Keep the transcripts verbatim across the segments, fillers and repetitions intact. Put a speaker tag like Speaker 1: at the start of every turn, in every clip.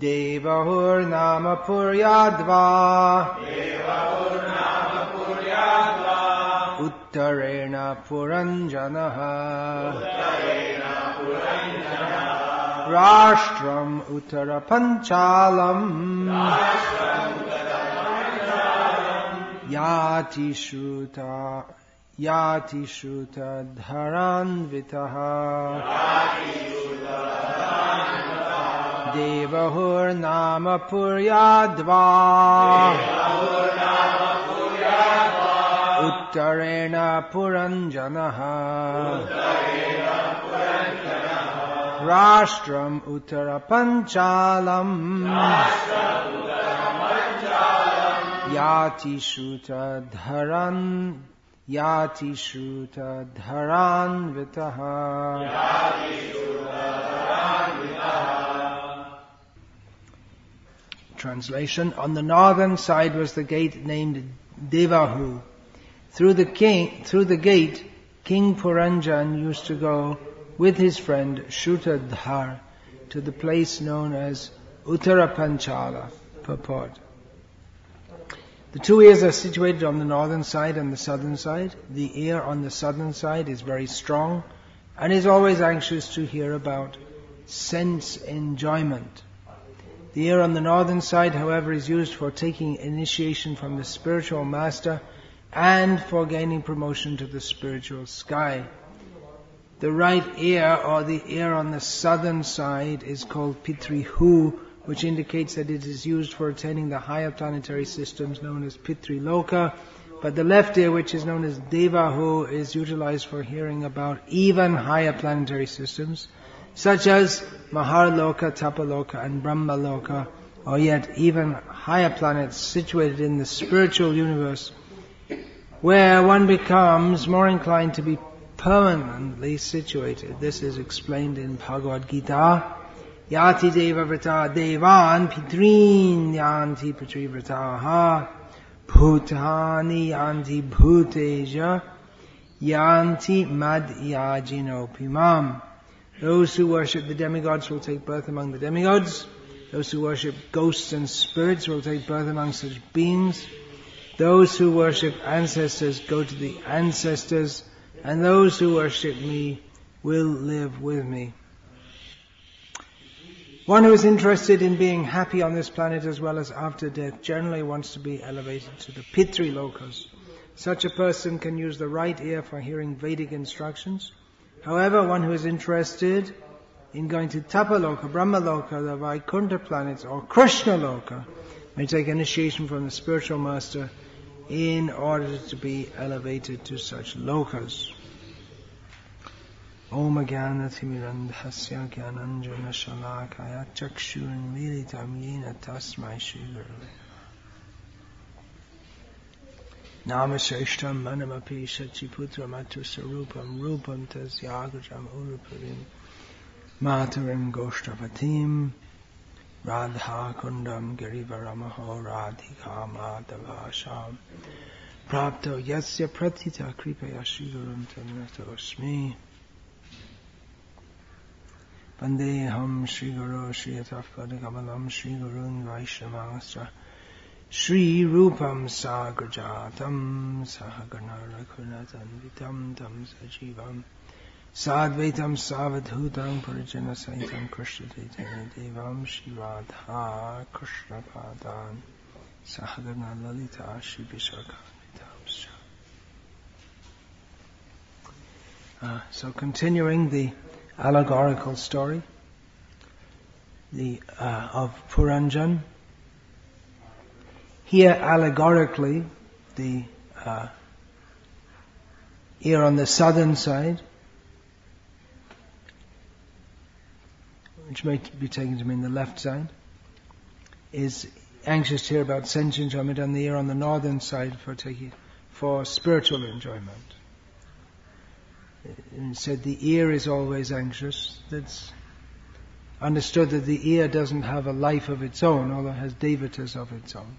Speaker 1: Devahur nama puryadva
Speaker 2: Devahur nama puryadva
Speaker 1: Uttarena puranjanaha
Speaker 2: Uttarena puranjanaha
Speaker 1: Rashtram uttara panchalam
Speaker 2: Rashtam Utarapanchalam
Speaker 1: Yati shruta Yati shruta dharanvitaha
Speaker 2: Yati Shuddha
Speaker 1: Devahur nama puryadva
Speaker 2: Devahur nama puryadva
Speaker 1: Uttarena puranjanaha
Speaker 2: Uttarena puranjanaha
Speaker 1: Rashtram uttara panchalam
Speaker 2: Rashtam Utarapanchalam
Speaker 1: Yati shruta dharan Yati shruta dharan vitaha
Speaker 2: Yati Shuddha dharanvitaha.
Speaker 1: Translation. On the northern side was the gate named Devahu. Through the king, through the gate, King Puranjan used to go with his friend Shrutadhar to the place known as Uttarapanchala. Purport. The two ears are situated on the northern side and the southern side. The ear on the southern side is very strong and is always anxious to hear about sense enjoyment. The ear on the northern side, however, is used for taking initiation from the spiritual master and for gaining promotion to the spiritual sky. The right ear, or the ear on the southern side, is called Pitrihu, which indicates that it is used for attaining the higher planetary systems known as Pitriloka. But the left ear, which is known as Devahu, is utilized for hearing about even higher planetary systems, such as Maharloka, Tapaloka and Brahmaloka, or yet even higher planets situated in the spiritual universe, where one becomes more inclined to be permanently situated. This is explained in Bhagavad Gita. Yati deva vrata devan pitrin yanti pitri vrataha bhutani yanti bhuteja yanti mad yajino pimam. Those who worship the demigods will take birth among the demigods. Those who worship ghosts and spirits will take birth among such beings. Those who worship ancestors go to the ancestors, and those who worship me will live with me. One who is interested in being happy on this planet as well as after death generally wants to be elevated to the Pitri Lokas. Such a person can use the right ear for hearing Vedic instructions. However, one who is interested in going to Tapaloka, Brahmaloka, the Vaikuntha planets, or Krishna Loka, may take initiation from the spiritual master in order to be elevated to such lokas. Om Jnana Timirandhasya Jnananjana Shalakaya Chakshun Militam Yena Tasmai Shri Gurave Namashreshtam Manamapi Shachiputra Matu Sarupam Rupam Tasyagajam Urupurim Matarim Goshtavatim Radha Kundam Girivaramaho Radhika Madhavasham Prapto Yasya Pratita Kripaya Shigurum Tanratosmi Vandeham Shri Guru Shri Atafpadakamalam Shri Gurun Vaishnavastra Shri Rupam Sagrajatam Sahagana Raghunatan Vitam Tam Sajivam Sadvaitam Savadhutam Parijana Saitam Krishna Chaitanya Devam Shri Radha Krishna Padan Sahagana Lalita Shri Vishakanitam. Uh, so continuing the allegorical story the uh, of Puranjan. Here allegorically the uh, ear on the southern side, which may be taken to mean the left side, is anxious to hear about sense enjoyment, and the ear on the northern side for taking for spiritual enjoyment. And said the ear is always anxious. That's understood that the ear doesn't have a life of its own, although it has devatas of its own.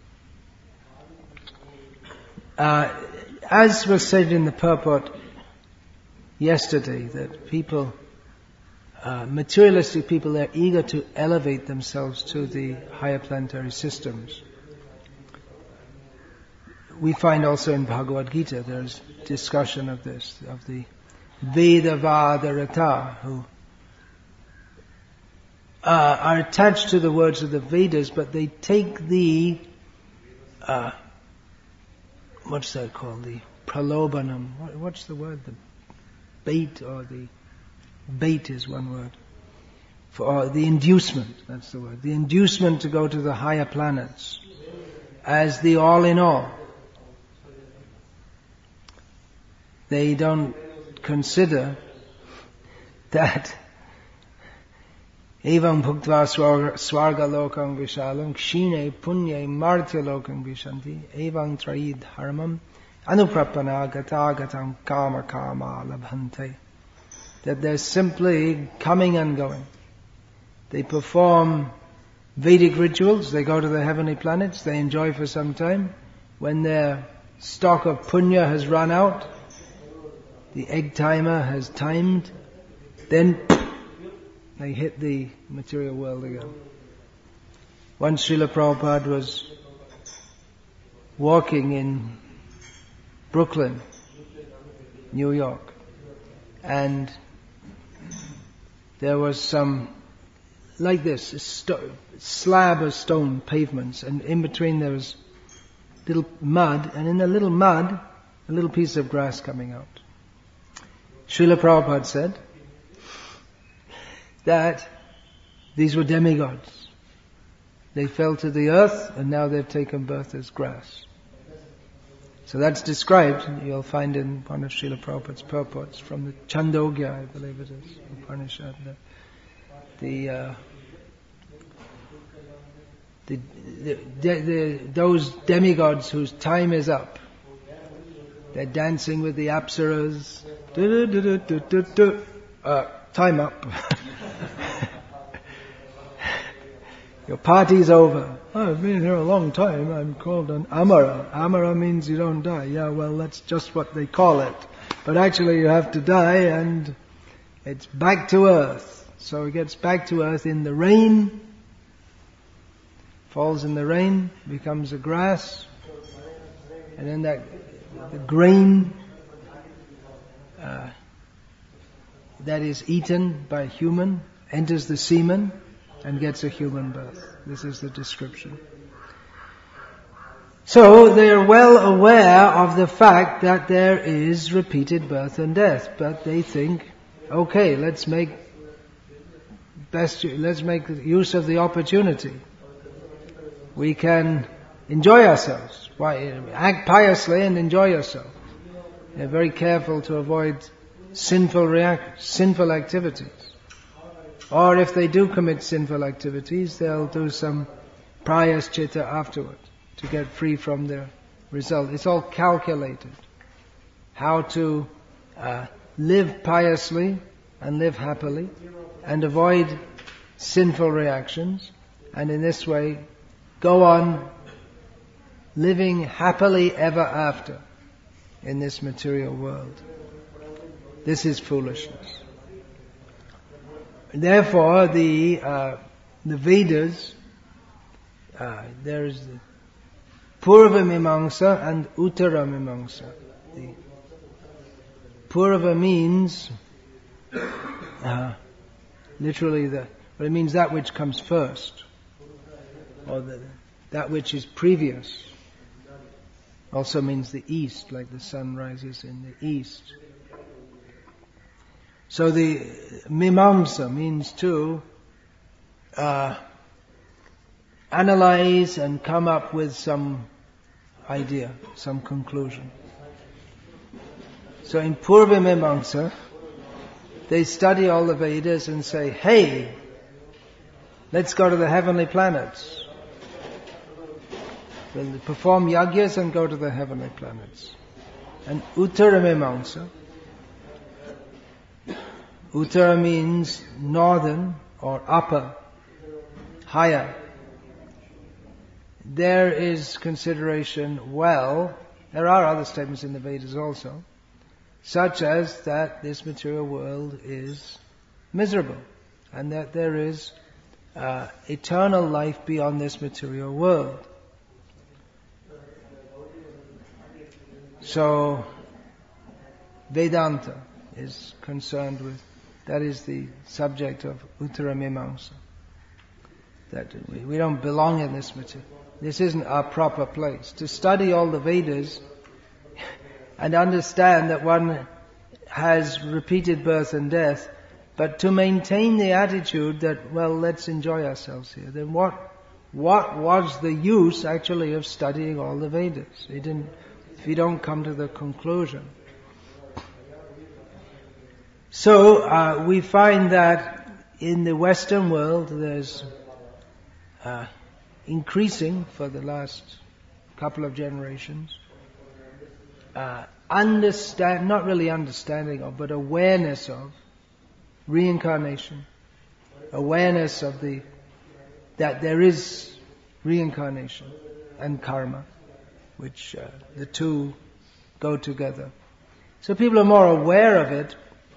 Speaker 1: Uh, as was said in the purport yesterday, that people uh, materialistic people, they're eager to elevate themselves to the higher planetary systems. We find also in Bhagavad Gita, there's discussion of this, of the Vedavadarata, who uh, are attached to the words of the Vedas, but they take the, uh, what's that called, the pralobanam, what, what's the word, the bait, or the, bait is one word, for or the inducement, that's the word, the inducement to go to the higher planets, as the all in all. They don't consider that evam bhuktva swarga lokam vishalam kshine punye martya lokam vishanti evam traid dharmam anuprapana gata gatam kama kama labhante. That they're simply coming and going. They perform Vedic rituals, they go to the heavenly planets, they enjoy for some time. When their stock of punya has run out, the egg timer has timed, then they hit the material world again. Once Srila Prabhupada was walking in Brooklyn, New York, and there was some, like this, a sto- slab of stone pavements, and in between there was little mud, and in the little mud, a little piece of grass coming out. Srila Prabhupada said that these were demigods. They fell to the earth and now they've taken birth as grass. So that's described, you'll find in one of Srila Prabhupada's purports from the Chandogya, I believe it is, Upanishad. The, the, uh, the, the, the, the those demigods whose time is up, they're dancing with the apsaras. Du, du, du, du, du, du. Uh, time up. Your party's over. Oh, I've been here a long time. I'm called an Amara. Amara means you don't die. Yeah, well, that's just what they call it. But actually you have to die and it's back to earth. So it gets back to earth in the rain, falls in the rain, becomes a grass, and then that the grain uh, that is eaten by human enters the semen and gets a human birth. This is the description. So they are well aware of the fact that there is repeated birth and death, but they think, okay, let's make best, let's make use of the opportunity. We can enjoy ourselves. Why? Act piously and enjoy yourself. They're very careful to avoid sinful react, sinful activities. Or if they do commit sinful activities, they'll do some prayaschita afterward to get free from their result. It's all calculated. How to uh, live piously and live happily and avoid sinful reactions, and in this way go on living happily ever after in this material world. This is foolishness. Therefore, the uh, the Vedas, uh, there is the Purva Mimamsa and Uttara Mimamsa. The Purva means uh, literally the, but it means that which comes first, or the, that which is previous. Also means the east, like the sun rises in the east. So the Mimamsa means to uh, analyze and come up with some idea, some conclusion. So in Purva Mimamsa, they study all the Vedas and say, hey, let's go to the heavenly planets. We'll perform yagyas and go to the heavenly planets. And Uttara Mimamsa, Uttara means northern or upper, higher. There is consideration, well, there are other statements in the Vedas also, such as that this material world is miserable. and that there is uh, eternal life beyond this material world. So, Vedanta is concerned with, that is the subject of Uttaramimamsa. That we, we don't belong in this material. This isn't our proper place. To study all the Vedas and understand that one has repeated birth and death, but to maintain the attitude that, well, let's enjoy ourselves here, then what, what was the use actually of studying all the Vedas? It didn't, if you don't come to the conclusion. So, uh, we find that in the Western world there's uh, increasing for the last couple of generations, uh, understand, not really understanding of, but awareness of reincarnation, awareness of the, that there is reincarnation and karma, which uh, the two go together. So people are more aware of it,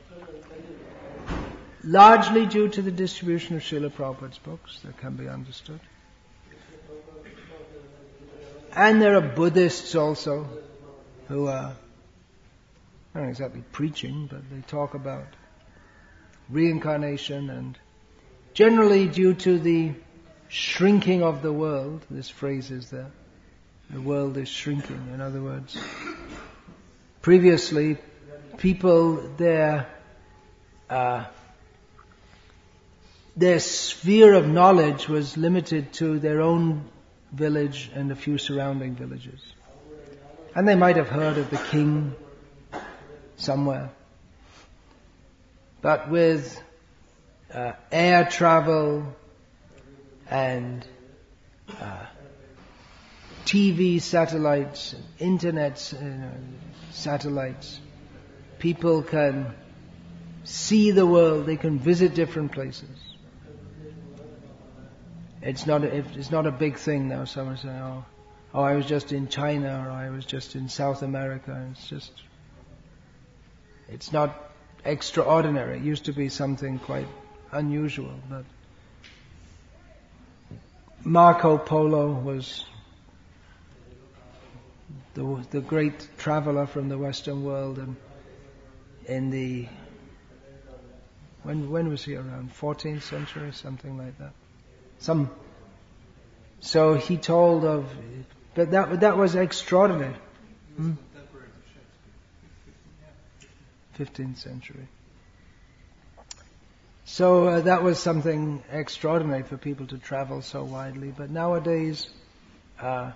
Speaker 1: largely due to the distribution of Srila Prabhupada's books that can be understood. And there are Buddhists also who are not exactly preaching, but they talk about reincarnation, and generally due to the shrinking of the world, this phrase is there, the world is shrinking. In other words, previously people, their uh, their sphere of knowledge was limited to their own village and a few surrounding villages. And they might have heard of the king somewhere. But with uh, air travel and uh, T V satellites, internet you know, satellites, people can see the world, they can visit different places. It's not a, it's not a big thing now. Someone saying, "Oh, oh, I was just in China, or I was just in South America." It's just, it's not extraordinary. It used to be something quite unusual. But Marco Polo was the the great traveler from the Western world, and in the when when was he around? fourteenth century, something like that. Some, so he told of, but that that was extraordinary. Hmm? fifteenth century. So uh, that was something extraordinary for people to travel so widely. But nowadays, uh,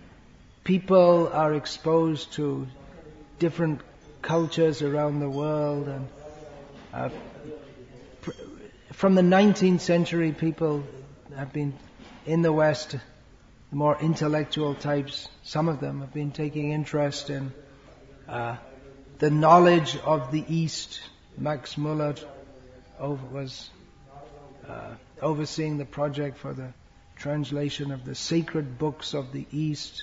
Speaker 1: people are exposed to different cultures around the world, and uh, pr- from the nineteenth century, people have been in the West, the more intellectual types, some of them have been taking interest in uh, the knowledge of the East. Max Muller over, was uh, overseeing the project for the translation of the sacred books of the East.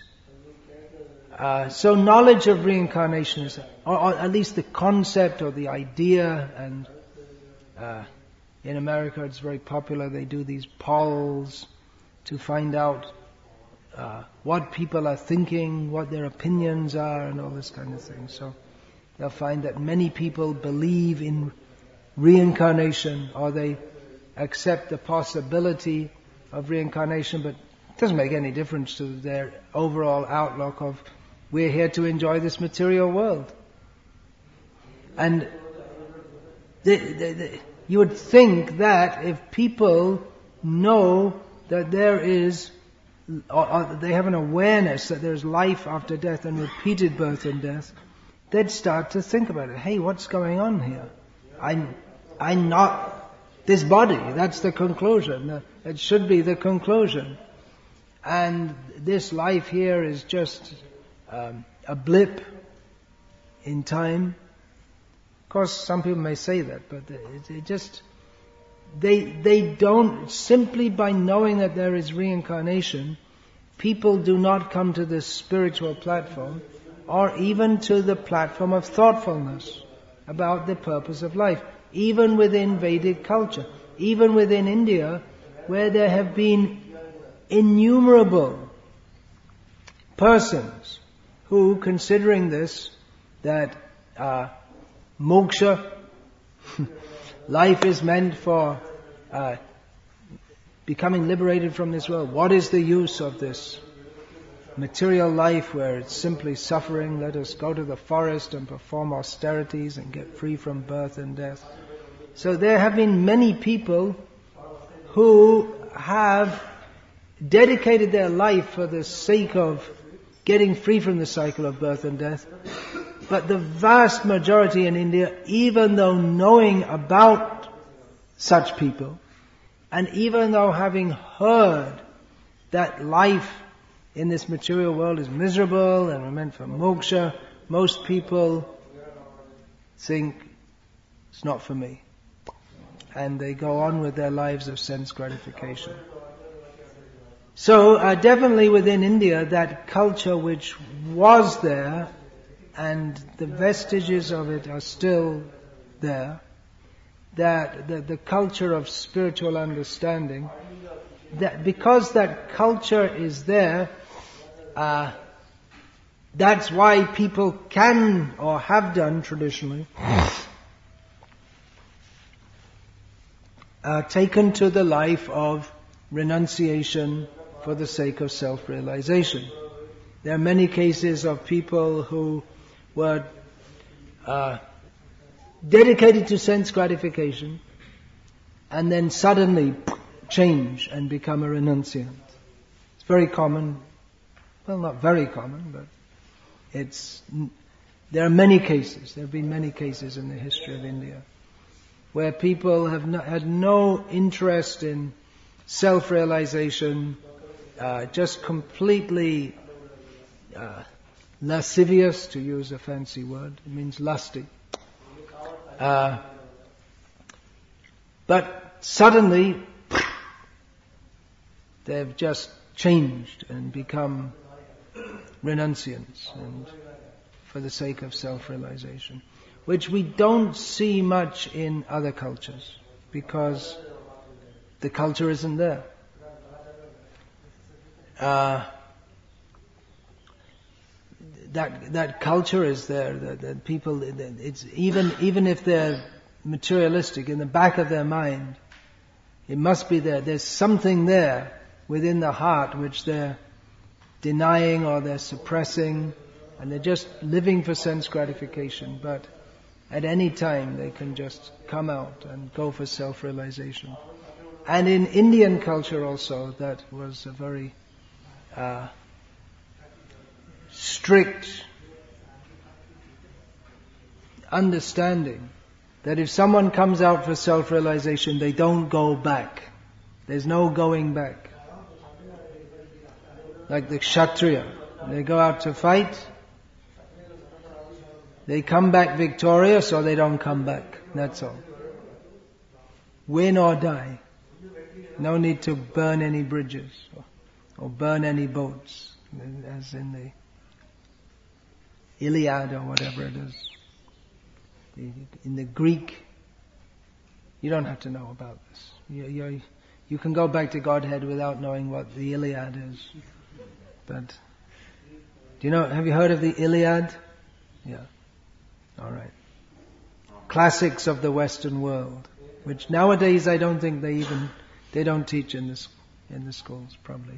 Speaker 1: Uh, so knowledge of reincarnation is, or, or at least the concept or the idea, and uh, in America it's very popular. They do these polls to find out uh, what people are thinking, what their opinions are, and all this kind of thing. So they'll find that many people believe in reincarnation, or they accept the possibility of reincarnation, but it doesn't make any difference to their overall outlook of, we're here to enjoy this material world. And the, the, the, you would think that if people know that there is, or, or they have an awareness that there's life after death and repeated birth and death, they'd start to think about it. Hey, what's going on here? I'm, I'm not this body. That's the conclusion. It should be the conclusion. And this life here is just um, a blip in time. Of course, some people may say that, but it, it just, they, they don't, simply by knowing that there is reincarnation, people do not come to this spiritual platform, or even to the platform of thoughtfulness about the purpose of life, even within Vedic culture. even within India, where there have been innumerable persons who, considering this, that uh, moksha, life is meant for uh, becoming liberated from this world. What is the use of this material life where it's simply suffering? Let us go to the forest and perform austerities and get free from birth and death. So there have been many people who have dedicated their life for the sake of getting free from the cycle of birth and death. But the vast majority in India, even though knowing about such people, and even though having heard that life in this material world is miserable and we're meant for moksha, most people think it's not for me. And they go on with their lives of sense gratification. So uh, definitely within India, that culture which was there, and the vestiges of it are still there, that the, the culture of spiritual understanding, that because that culture is there, uh, that's why people can or have done traditionally uh, taken to the life of renunciation for the sake of self-realization. There are many cases of people who were uh, dedicated to sense gratification and then suddenly change and become a renunciant. It's very common. Well, not very common, but it's, there are many cases, there have been many cases in the history of India where people have not, had no interest in self-realization, uh, just completely uh, lascivious, to use a fancy word. It means lusty. Uh, but suddenly, they've just changed and become renunciants, and for the sake of self-realization, which we don't see much in other cultures because the culture isn't there. Uh, that that culture is there. That, that people, it's even even if they're materialistic, in the back of their mind, it must be there. There's something there within the heart which they're denying or they're suppressing, and they're just living for sense gratification. But at any time they can just come out and go for self-realization. And in Indian culture also, that was a very uh, strict understanding that if someone comes out for self-realization, they don't go back. There's no going back. Like the Kshatriya, they go out to fight, they come back victorious or they don't come back. That's all. Win or die. No need to burn any bridges or, or burn any boats, as in the Iliad or whatever it is. In the Greek, you don't have to know about this. You, you, you can go back to Godhead without knowing what the Iliad is. But do you know? Have you heard of the Iliad? Yeah. All right. Classics of the Western world, which nowadays I don't think they even they don't teach in this in the schools probably.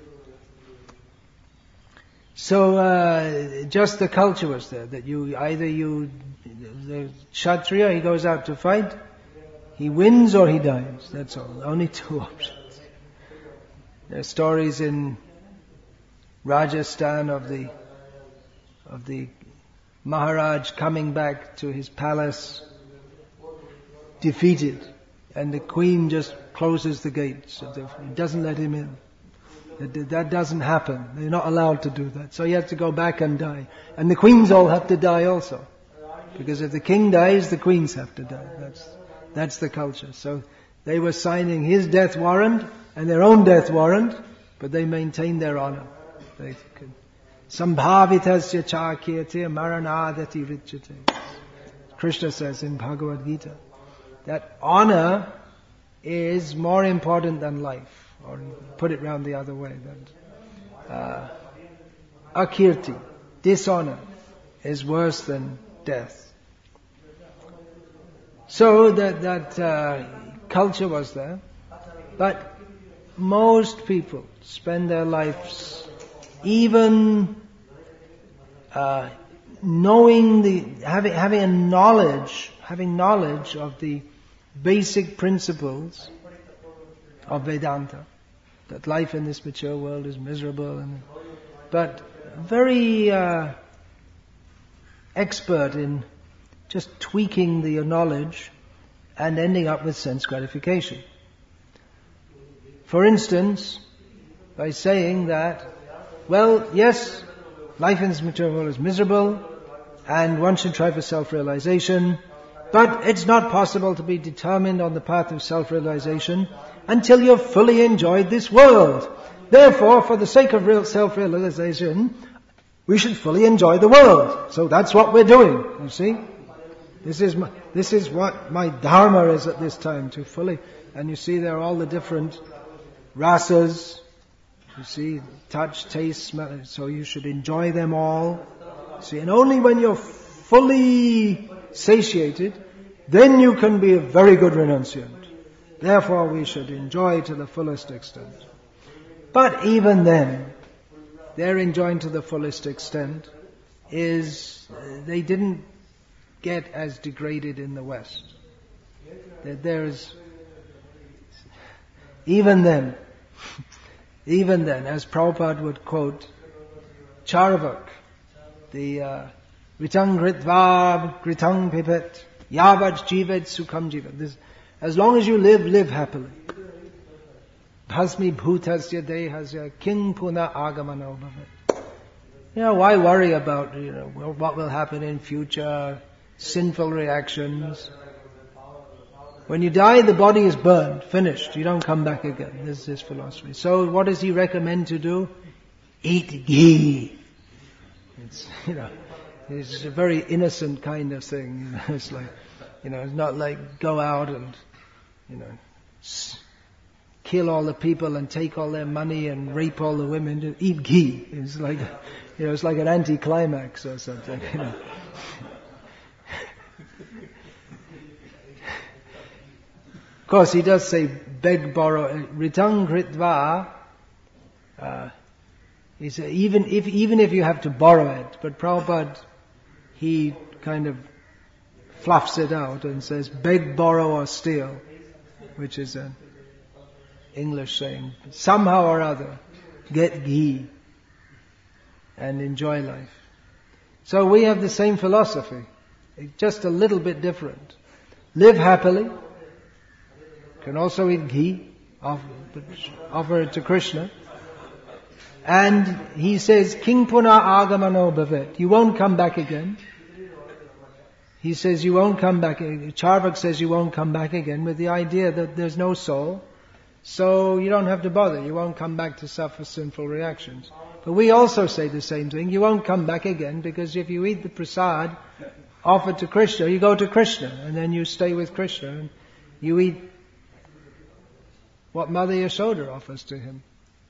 Speaker 1: So uh, just the culture was there that you either you the Kshatriya, he goes out to fight, he wins or he dies. That's all. Only two options. There are stories in Rajasthan of the of the Maharaj coming back to his palace defeated, and the queen just closes the gates. He doesn't let him in. That, that doesn't happen. They're not allowed to do that. So he has to go back and die. And the queens all have to die also. Because if the king dies, the queens have to die. That's that's the culture. So they were signing his death warrant and their own death warrant, but they maintained their honor. They could. Sambhavitasya chakirti maranadati richate. Krishna says in Bhagavad Gita that honor is more important than life, or put it round the other way, that uh, akirti, dishonor, is worse than death. So that that uh, culture was there, but most people spend their lives even uh, knowing the having having a knowledge having knowledge of the basic principles of Vedanta, that life in this mature world is miserable, and but very uh, expert in just tweaking the knowledge and ending up with sense gratification. For instance, by saying that, well, yes, life in this material world is miserable, and one should try for self-realization, but it's not possible to be determined on the path of self-realization until you've fully enjoyed this world. Therefore, for the sake of real self-realization, we should fully enjoy the world. So that's what we're doing, you see. This is my, this is what my dharma is at this time, to fully, and you see there are all the different rasas, you see, touch, taste, smell, so you should enjoy them all. See, and only when you're fully satiated, then you can be a very good renunciant. Therefore we should enjoy to the fullest extent. But even then, their enjoying to the fullest extent is, uh, they didn't get as degraded in the West. That there's, even then, even then, as Prabhupada would quote Charvak, the uh, Ritang Gritva Gritang Pipet Yavat Jivet Sukham Jivat. This, as long as you live, live happily. Bhasmi bhutasya dehasya king puna agamano bhavat. You know, why worry about, you know, what will happen in future, sinful reactions? When you die, the body is burned, finished. You don't come back again. This is his philosophy. So what does he recommend to do? Eat ghee. It's, you know, it's a very innocent kind of thing. You know, it's like, you know, it's not like go out and, you know, kill all the people and take all their money and rape all the women. Just eat ghee. It's like, you know, it's like an anticlimax or something. You know. Of course, he does say beg, borrow, ritang kritva. Uh, he said even if even if you have to borrow it, but Prabhupada, he kind of fluffs it out and says beg, borrow, or steal, which is an English saying. Somehow or other, get ghee and enjoy life. So we have the same philosophy, just a little bit different. Live happily. Can also eat ghee, offer, offer it to Krishna. And he says, King Puna Agamano Bhavet. You won't come back again. He says you won't come back. Charvak says you won't come back again, with the idea that there's no soul. So you don't have to bother. You won't come back to suffer sinful reactions. But we also say the same thing. You won't come back again, because if you eat the prasad offered to Krishna, you go to Krishna, and then you stay with Krishna, and you eat what Mother Yashoda offers to him.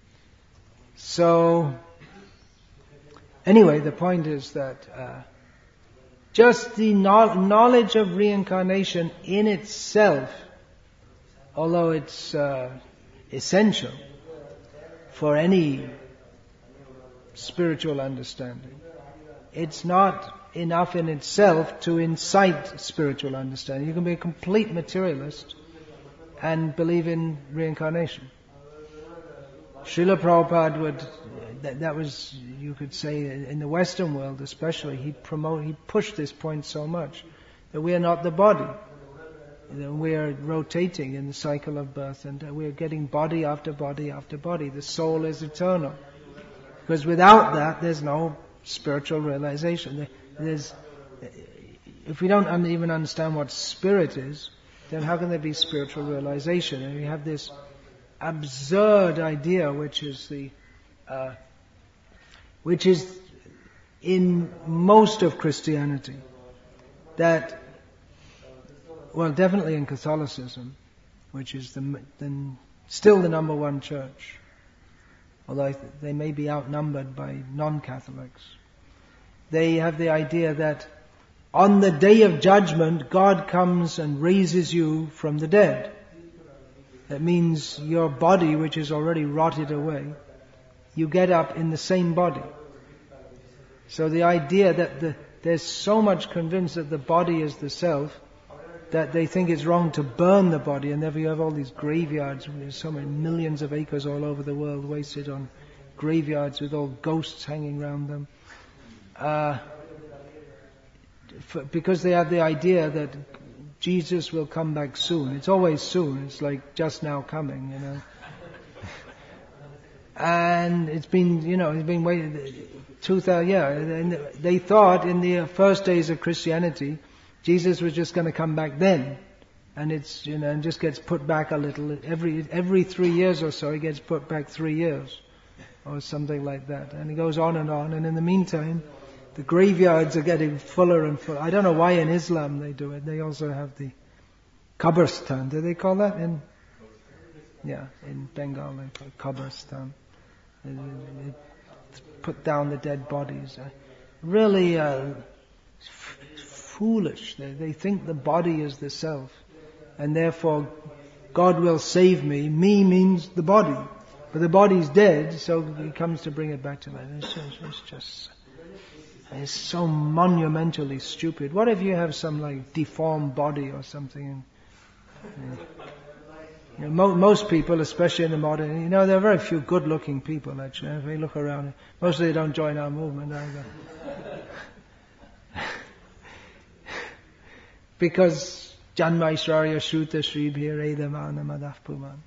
Speaker 1: So, anyway, the point is that uh, just the no- knowledge of reincarnation in itself, although it's uh, essential for any spiritual understanding, it's not enough in itself to incite spiritual understanding. You can be a complete materialist and believe in reincarnation. Srila Prabhupada would, that, that was, you could say, in the Western world especially, he promote, he pushed this point so much, that we are not the body. We are rotating in the cycle of birth, and we are getting body after body after body. The soul is eternal. Because without that, there's no spiritual realization. There's, if we don't even understand what spirit is, then how can there be spiritual realization? And we have this absurd idea, which is the, uh, which is in most of Christianity, that, well, definitely in Catholicism, which is the, the still the number one church, although they may be outnumbered by non-Catholics. They have the idea that on the day of judgment, God comes and raises you from the dead. That means your body, which is already rotted away, you get up in the same body. So the idea that the, they're so much convinced that the body is the self, that they think it's wrong to burn the body, and therefore you have all these graveyards, there's so many millions of acres all over the world wasted on graveyards with all ghosts hanging around them. Uh, for, because they have the idea that Jesus will come back soon. It's always soon. It's like just now coming, you know. And it's been, you know, it's been waiting two thousand, yeah. And they thought in the first days of Christianity, Jesus was just going to come back then. And it's, you know, and just gets put back a little. Every, every three years or so, he gets put back three years. Or something like that. And it goes on and on. And in the meantime, the graveyards are getting fuller and fuller. I don't know why in Islam they do it. They also have the Qabristan. Do they call that? In, yeah, in Bengal they call it Qabristan. They, they put down the dead bodies. Really uh, f- foolish. They, they think the body is the self. And therefore, God will save me. Me means the body. But the body's dead, so he comes to bring it back to life. It's just, it's just it's so monumentally stupid. What if you have some like deformed body or something? And, you know, mo- most people, especially in the modern, you know, there are very few good-looking people actually. If you look around, most of them don't join our movement either. Because Janma Israya Shruta Shri Bhiredamana Madhpuman.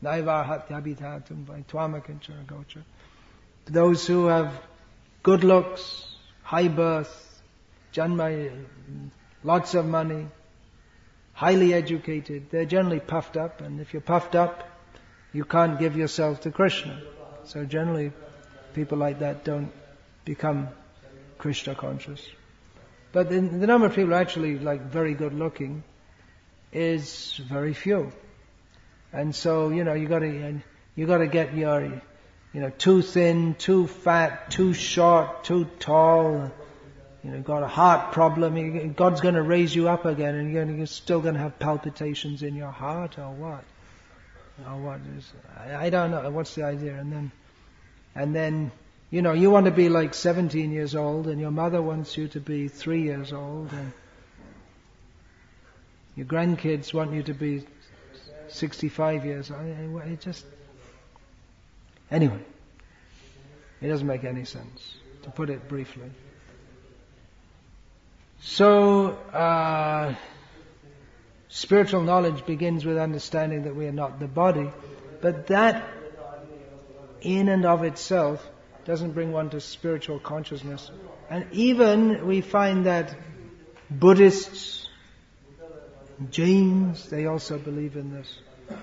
Speaker 1: Those who have good looks, high birth, janma, lots of money, highly educated, they're generally puffed up, and if you're puffed up, you can't give yourself to Krishna. So generally, people like that don't become Krishna conscious. But the, the number of people who are actually like very good looking is very few. And so, you know, you gotta, you gotta get your, you know, too thin, too fat, too short, too tall, you know, got a heart problem, God's gonna raise you up again and you're, you're still gonna have palpitations in your heart, or what? Or what is, I, I don't know, what's the idea? And then, and then, you know, you want to be like seventeen years old and your mother wants you to be three years old, and your grandkids want you to be sixty-five years. I, I, it just, anyway, it doesn't make any sense, to put it briefly. So, uh, spiritual knowledge begins with understanding that we are not the body, but that in and of itself doesn't bring one to spiritual consciousness. And even we find that Buddhists, Jains, they also believe in this,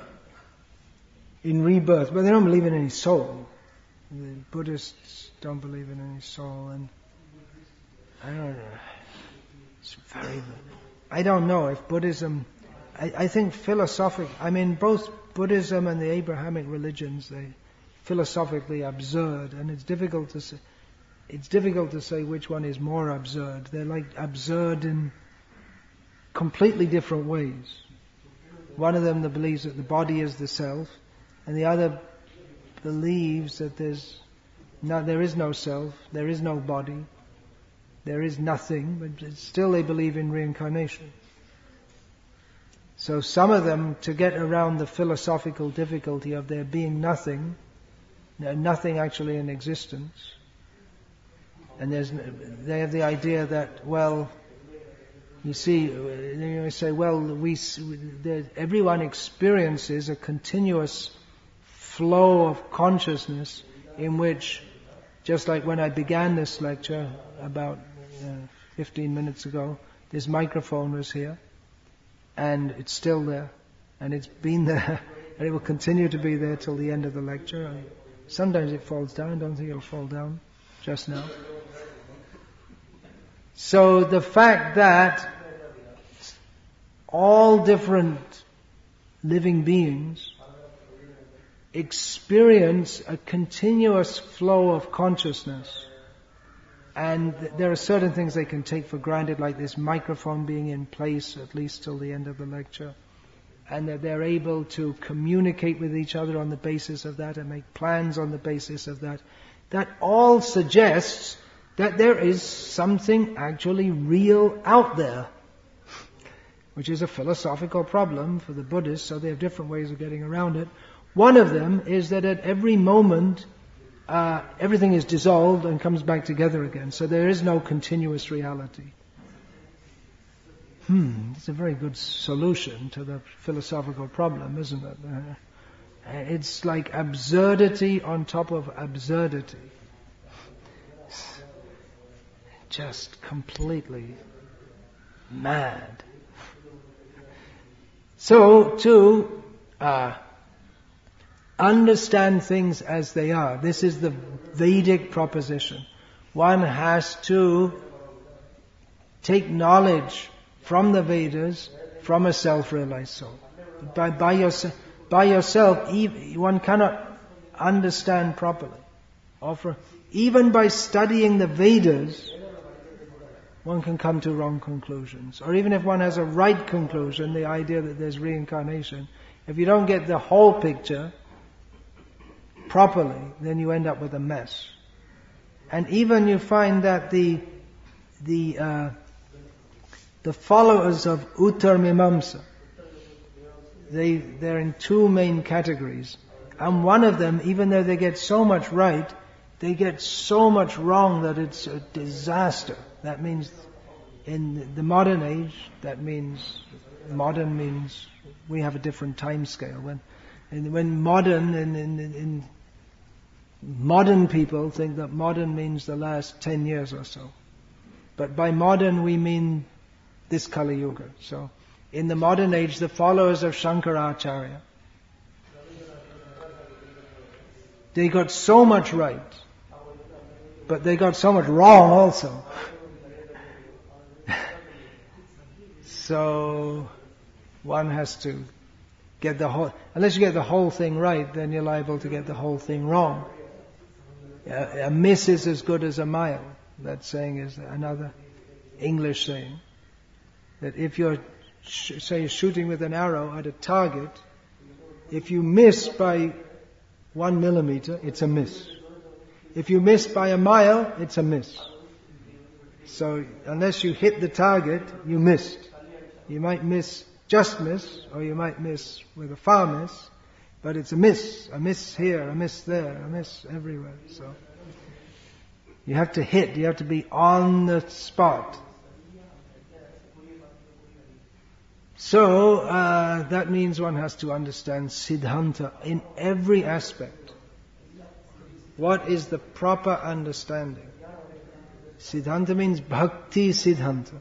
Speaker 1: in rebirth, but they don't believe in any soul. The Buddhists don't believe in any soul, and I don't know. It's very. I don't know if Buddhism. I, I think philosophic. I mean, both Buddhism and the Abrahamic religions, they philosophically absurd, and it's difficult to say. It's difficult to say which one is more absurd. They're like absurd in completely different ways. One of them that believes that the body is the self, and the other believes that there's no, there is no self, there is no body, there is nothing, but still they believe in reincarnation. So some of them, to get around the philosophical difficulty of there being nothing, nothing actually in existence, and there's, they have the idea that, well, you see, they say, well, we, everyone experiences a continuous flow of consciousness in which, just like when I began this lecture about uh, fifteen minutes ago, this microphone was here, and it's still there, and it's been there, and it will continue to be there till the end of the lecture. And sometimes it falls down. I don't think it'll fall down just now. So the fact that all different living beings experience a continuous flow of consciousness. And there are certain things they can take for granted, like this microphone being in place at least till the end of the lecture. And that they're able to communicate with each other on the basis of that and make plans on the basis of that. That all suggests that there is something actually real out there, which is a philosophical problem for the Buddhists, so they have different ways of getting around it. One of them is that at every moment, uh, everything is dissolved and comes back together again, so there is no continuous reality. Hmm, it's a very good solution to the philosophical problem, isn't it? Uh, it's like absurdity on top of absurdity. Just completely mad. So, to uh, understand things as they are, this is the Vedic proposition. One has to take knowledge from the Vedas, from a self-realized soul. By, by, yourself, by yourself, one cannot understand properly. Or for, even by studying the Vedas, one can come to wrong conclusions. Or even if one has a right conclusion, the idea that there's reincarnation, if you don't get the whole picture properly, then you end up with a mess. And even you find that the the uh, the followers of Uttar Mimamsa, they they're in two main categories, and one of them, even though they get so much right, they get so much wrong that it's a disaster. That means, in the modern age, that means, modern means we have a different time scale. When, when modern, in, in, in modern people think that modern means the last ten years or so. But by modern we mean this Kali Yuga. So, in the modern age, the followers of Shankaracharya, they got so much right, but they got so much wrong also. So, one has to get the whole, unless you get the whole thing right, then you're liable to get the whole thing wrong. A, a miss is as good as a mile. That saying is another English saying. That if you're, sh- say, shooting with an arrow at a target, if you miss by one millimeter, it's a miss. If you miss by a mile, it's a miss. So, unless you hit the target, you missed. You might miss, just miss, or you might miss with a far miss, but it's a miss. A miss here, a miss there, a miss everywhere. So, you have to hit, you have to be on the spot. So, uh, that means one has to understand Siddhanta in every aspect. What is the proper understanding? Siddhanta means Bhakti Siddhanta.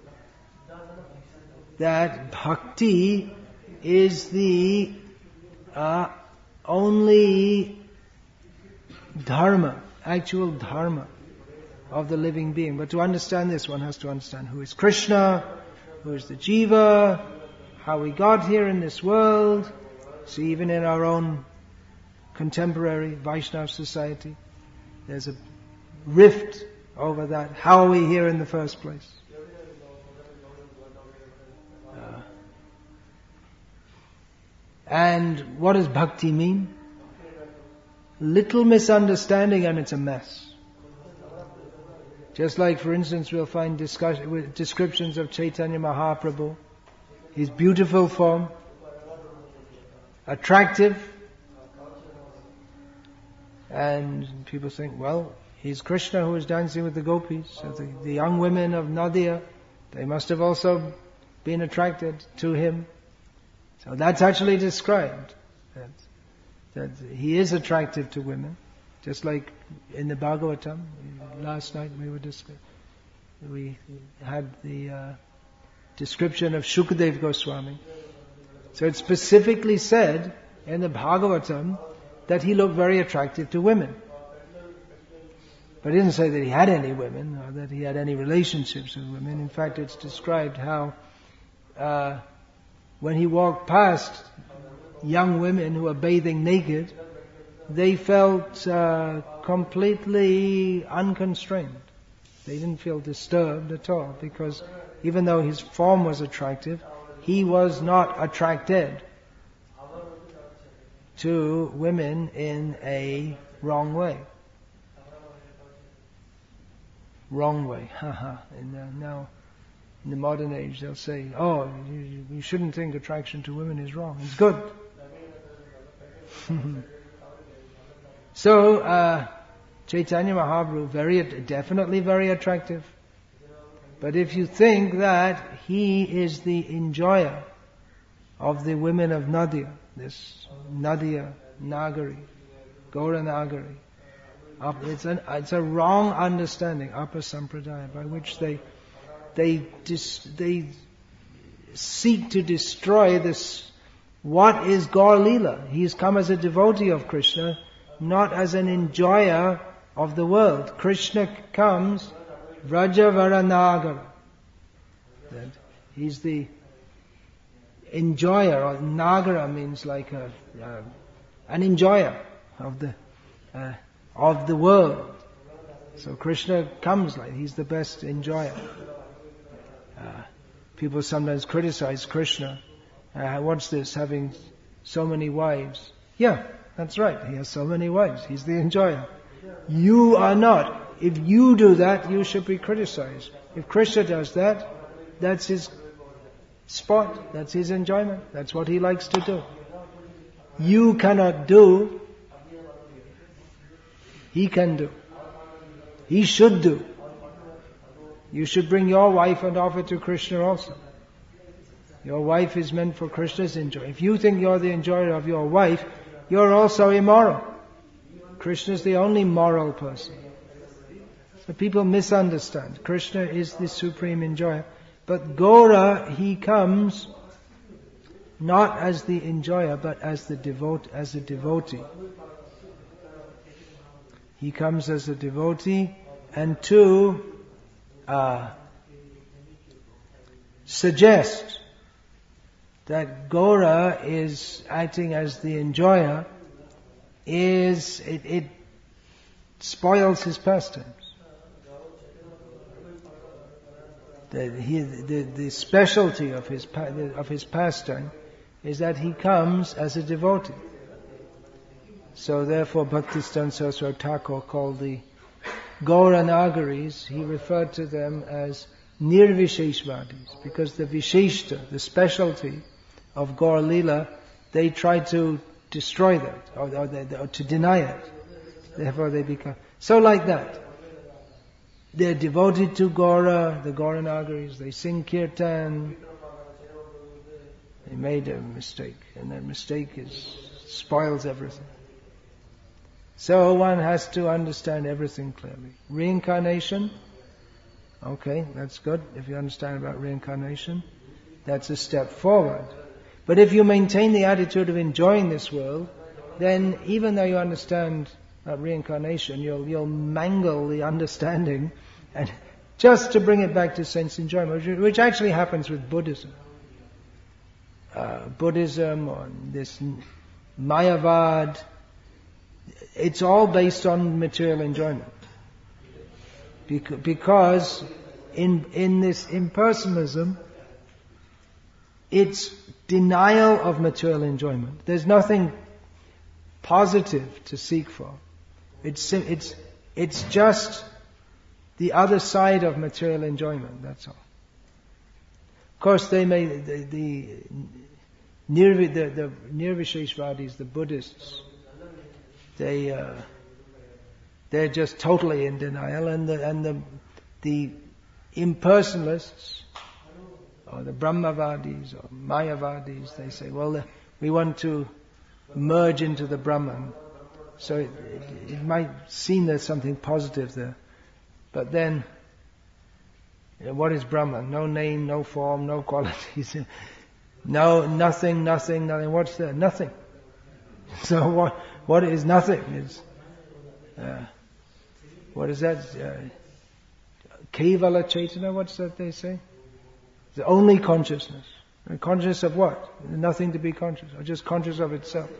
Speaker 1: That Bhakti is the uh, only dharma, actual dharma of the living being. But to understand this, one has to understand who is Krishna, who is the Jiva, how we got here in this world. See, even in our own contemporary Vaishnava society, there's a rift over that. How are we here in the first place? Uh, and what does bhakti mean? Little misunderstanding and it's a mess. Just like, for instance, we'll find discussion, descriptions of Chaitanya Mahaprabhu. His beautiful form, attractive, and people think, well, he's Krishna who is dancing with the gopis. So the, the young women of Nadia, they must have also been attracted to him. So that's actually described, that, that he is attractive to women. Just like in the Bhagavatam, last night we were discussing, we had the uh, description of Shukadev Goswami. So it's specifically said in the Bhagavatam that he looked very attractive to women. But it didn't say that he had any women or that he had any relationships with women. In fact, it's described how uh, when he walked past young women who were bathing naked, they felt uh, completely unconstrained. They didn't feel disturbed at all, because even though his form was attractive, he was not attracted to women in a wrong way. Wrong way, haha. And uh, now, in the modern age, they'll say, oh, you, you shouldn't think attraction to women is wrong. It's good. So, uh, Chaitanya Mahaprabhu, very, definitely very attractive. But if you think that he is the enjoyer of the women of Nadia, this Nadia Nagari, Gaura Nagari, it's, an, it's a wrong understanding, Upper Sampradaya, by which they they dis, they seek to destroy this. What is Gaur Leela? He's come as a devotee of Krishna, not as an enjoyer of the world. Krishna comes Vrajavara Nagara. That he's the enjoyer, or Nagara means like a, uh, an enjoyer of the uh, of the world. So Krishna comes like he's the best enjoyer. Uh, people sometimes criticize Krishna. Uh, what's this, having so many wives? Yeah, that's right. He has so many wives. He's the enjoyer. You are not. If you do that, you should be criticized. If Krishna does that, that's his spot. That's his enjoyment. That's what he likes to do. You cannot do. He can do. He should do. You should bring your wife and offer to Krishna also. Your wife is meant for Krishna's enjoyment. If you think you're the enjoyer of your wife, you're also immoral. Krishna is the only moral person. So people misunderstand. Krishna is the supreme enjoyer. But Gaura, he comes not as the enjoyer, but as the devote, as a devotee. He comes as a devotee, and to uh, suggest that Gaura is acting as the enjoyer is, it, it spoils his pastimes. The, he, the, the specialty of his, of his pastime is that he comes as a devotee. So therefore Bhaktistan Saraswati Thakur called the Gaura Nagaris, he referred to them as Nirvisheshvadis, because the Visheshta, the specialty of Gaur Leela, they try to destroy that, or, or, they, or to deny it. Therefore they become... So like that. They're devoted to Gaura, the Gaura Nagaris, they sing Kirtan. They made a mistake, and that mistake is spoils everything. So one has to understand everything clearly. Reincarnation, okay, that's good. If you understand about reincarnation, that's a step forward. But if you maintain the attitude of enjoying this world, then even though you understand about reincarnation, you'll, you'll mangle the understanding, and just to bring it back to sense enjoyment, which, which actually happens with Buddhism. Uh, Buddhism, or this Mayavad, it's all based on material enjoyment. Because in in this impersonalism, it's denial of material enjoyment. There's nothing positive to seek for. It's it's it's just the other side of material enjoyment. That's all. Of course, they may the the Nirvi, the, the Nirvisheshvadis, the Buddhists, they uh, they're just totally in denial, and the and the the impersonalists, or the Brahmavadis or Mayavadis, they say, well, the, we want to merge into the Brahman. So it, it, it might seem there's something positive there, but then, you know, what is Brahman? No name, no form, no qualities, no nothing, nothing, nothing. What's there? Nothing. So what? What is nothing? Is uh, what is that? Uh, Kevala Chaitanya. What's that they say? The only consciousness. And conscious of what? Nothing to be conscious, or just conscious of itself.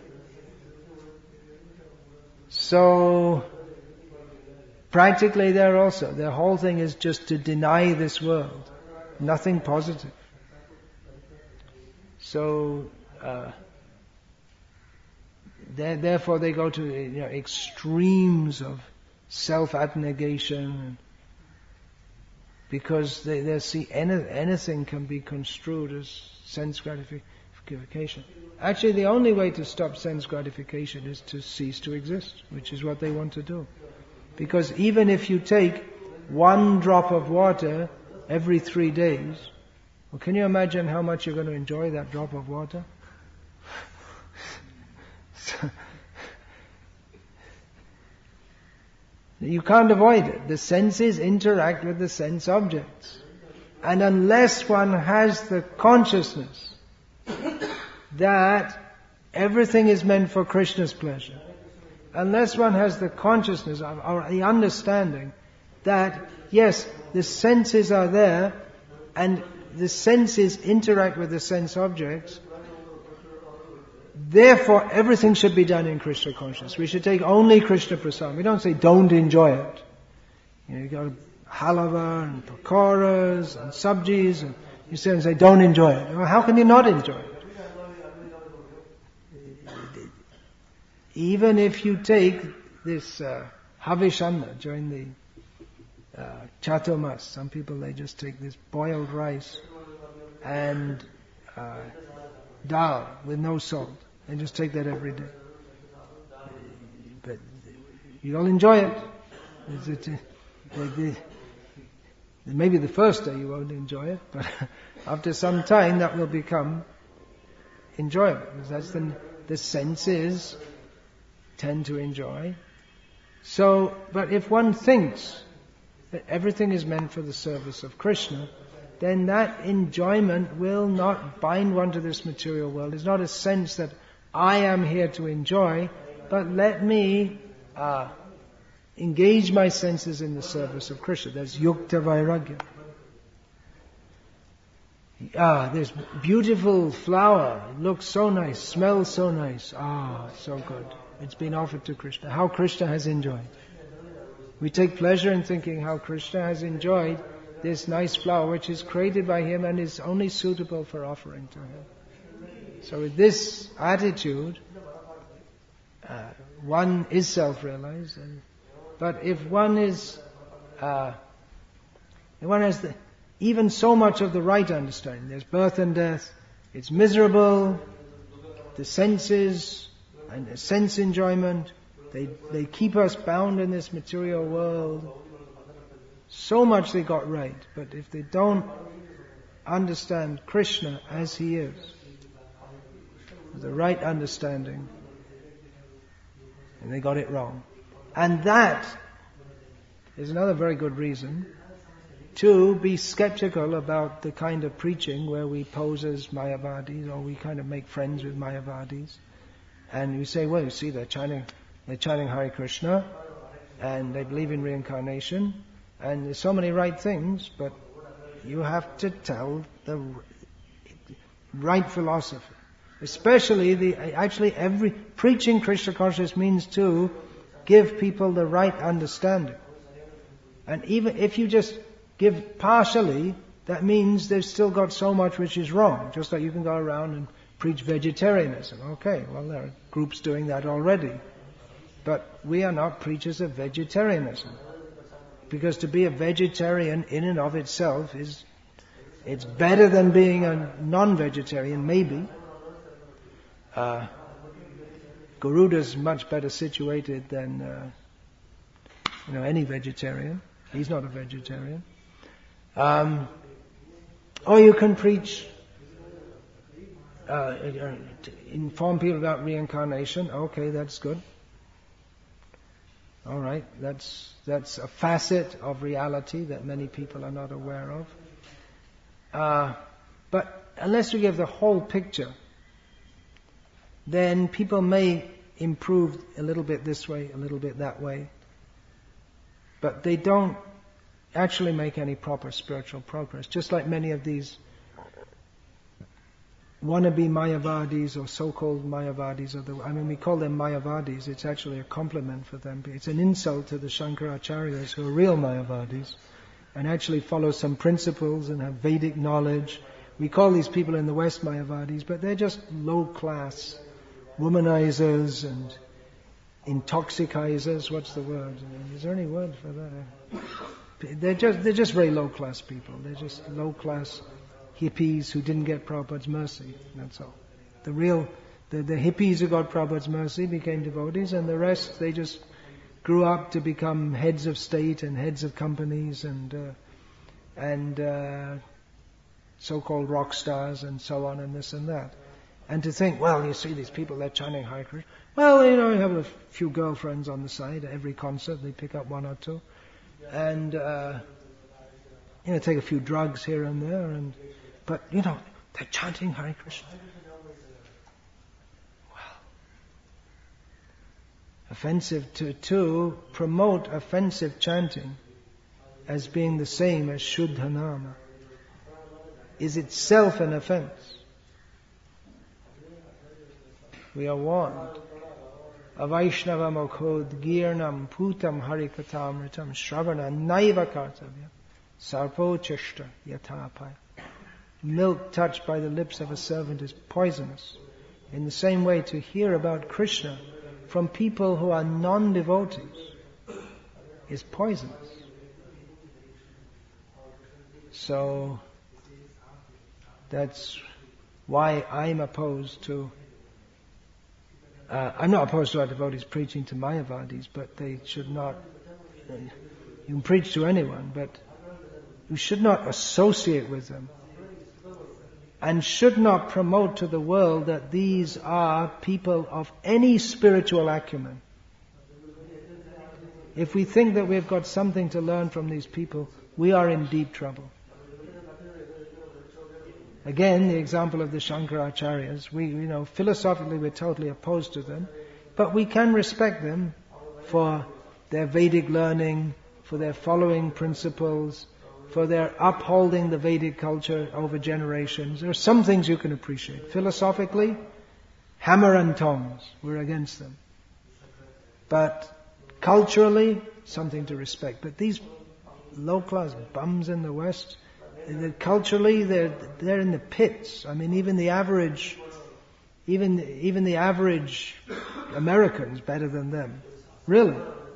Speaker 1: So, practically there also, the whole thing is just to deny this world. Nothing positive. So, uh, therefore they go to, you know, extremes of self-abnegation, because they, they see any, anything can be construed as sense gratification. Actually, the only way to stop sense gratification is to cease to exist, which is what they want to do. Because even if you take one drop of water every three days, well, can you imagine how much you're going to enjoy that drop of water? So, you can't avoid it. The senses interact with the sense objects. And unless one has the consciousness that everything is meant for Krishna's pleasure, unless one has the consciousness or the understanding that, yes, the senses are there and the senses interact with the sense objects, therefore everything should be done in Krishna consciousness. We should take only Krishna prasad. We don't say don't enjoy it. You know, you got halava and pakoras and sabjis, and you sit and say don't enjoy it. Well, how can you not enjoy it? Even if you take this uh, Havishana during the uh, Chaturmas, some people they just take this boiled rice and uh, dal with no salt. They just take that every day. But you'll enjoy it. It, it maybe the first day you won't enjoy it, but after some time that will become enjoyable. Because that's the, the senses tend to enjoy. So, but if one thinks that everything is meant for the service of Krishna, then that enjoyment will not bind one to this material world. It's not a sense that I am here to enjoy, but let me uh, engage my senses in the service of Krishna. That's yukta vairagya. Ah, this beautiful flower. It looks so nice, smells so nice. Ah, so good. It's been offered to Krishna. How Krishna has enjoyed. We take pleasure in thinking how Krishna has enjoyed this nice flower which is created by him and is only suitable for offering to him. So with this attitude, uh, one is self-realized. And, but if one is, uh, if one has the, even so much of the right understanding, there's birth and death, it's miserable, the senses and the sense enjoyment, they they keep us bound in this material world. So much they got right, but if they don't understand Krishna as he is, the right understanding, and they got it wrong. And that is another very good reason to be skeptical about the kind of preaching where we pose as Mayavadis, or we kind of make friends with Mayavadis. And you say, well, you see, they're chanting, they're chanting Hare Krishna, and they believe in reincarnation, and there's so many right things, but you have to tell the right philosophy. Especially the, actually every, preaching Krishna consciousness means to give people the right understanding. And even if you just give partially, that means they've still got so much which is wrong. Just like you can go around and preach vegetarianism. Okay, well there are groups doing that already. But we are not preachers of vegetarianism. Because to be a vegetarian in and of itself is, it's better than being a non-vegetarian, maybe. Uh, Garuda's much better situated than, uh, you know, any vegetarian. He's not a vegetarian. Um, or you can preach, uh, inform people about reincarnation. Okay, that's good. All right, that's that's a facet of reality that many people are not aware of. Uh, but unless you give the whole picture, then people may improve a little bit this way, a little bit that way, but they don't actually make any proper spiritual progress. Just like many of these wannabe Mayavadis or so-called Mayavadis, or the, I mean we call them Mayavadis, it's actually a compliment for them. It's an insult to the Shankaracharyas who are real Mayavadis and actually follow some principles and have Vedic knowledge. We call these people in the West Mayavadis, but they're just low-class womanizers and intoxicizers. What's the word? Is there any word for that? They're just, they're just very low-class people. They're just low-class hippies who didn't get Prabhupada's mercy, that's all. The real, the, the hippies who got Prabhupada's mercy became devotees, and the rest, they just grew up to become heads of state and heads of companies and uh, and uh, so-called rock stars and so on and this and that. And to think, well, you see these people, they're chanting Hare Krishna. Well, you know, you have a few girlfriends on the side. At every concert, they pick up one or two. And, uh, you know, take a few drugs here and there, and but, you know, they're chanting Hare Krishna. Well, offensive to, to promote offensive chanting as being the same as Shuddha Nama is itself an offense. We are warned. Avaishnava mokhod girnam putam harikatamritam shravana naiva kartavya sarpo cheshta yatapaya. Milk touched by the lips of a servant is poisonous. In the same way, to hear about Krishna from people who are non-devotees is poisonous. So, that's why I'm opposed to Uh, I'm not opposed to our devotees preaching to Mayavadis, but they should not, you can preach to anyone, but you should not associate with them and should not promote to the world that these are people of any spiritual acumen. If we think that we've got something to learn from these people, we are in deep trouble. Again, the example of the Shankaracharyas, we, you know, philosophically we're totally opposed to them, but we can respect them for their Vedic learning, for their following principles, for their upholding the Vedic culture over generations. There are some things you can appreciate. Philosophically, hammer and tongs, we're against them. But culturally, something to respect. But these low-class bums in the West, culturally, they're they're in the pits. I mean, even the average, even even the average American's better than them, really.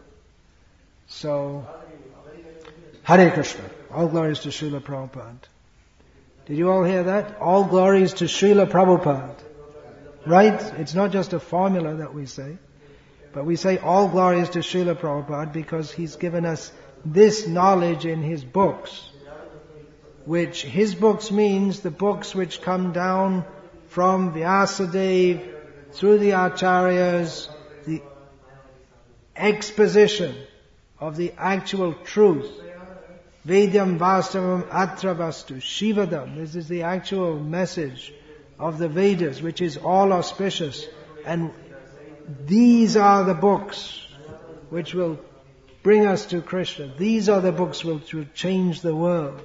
Speaker 1: So, Hare Krishna. All glories to Srila Prabhupada. Did you all hear that? All glories to Srila Prabhupada. Right? It's not just a formula that we say, but we say all glories to Srila Prabhupada because he's given us this knowledge in his books. Which his books means the books which come down from Vyasadeva through the Acharyas, the exposition of the actual truth. Vedyam Vastavam Atra Vastu Shivadam. This is the actual message of the Vedas, which is all auspicious. And these are the books which will bring us to Krishna. These are the books which will change the world.